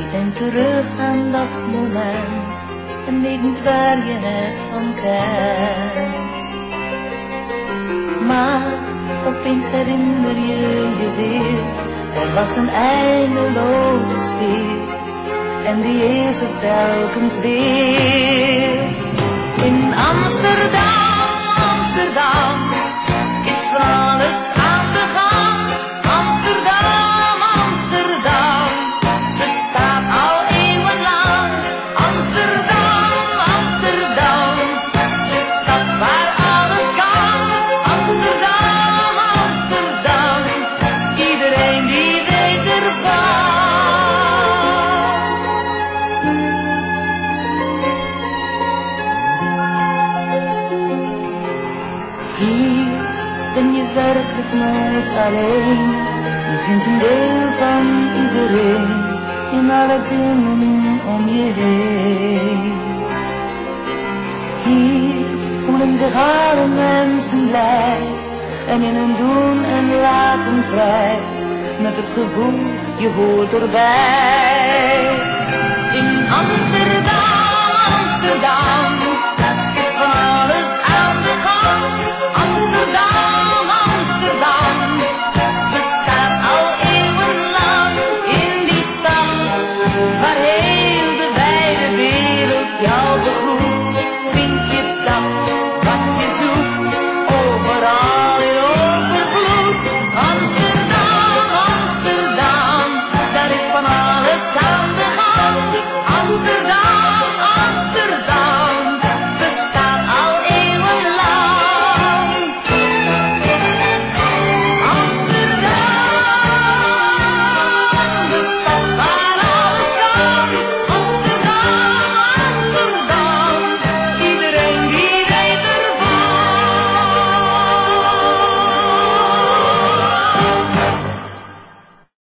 Denk terug aan dat moment en weet niet waar je het van kent. Maar opeens herinner je je weer, er was een eindeloze sfeer en die is er telkens weer. In Amsterdam, Amsterdam, is van alles aan de gang. Amsterdam, Amsterdam, bestaat al eeuwenlang. Amsterdam, Amsterdam, de stad waar alles kan. Amsterdam, Amsterdam, iedereen die weet ervan. Hier ben je werkelijk nooit alleen. Je vindt een deel van iedereen in alle dingen om je heen. Hier voelen zich alle mensen blij en in hun doen en laten vrij, met het gevoel je hoort erbij.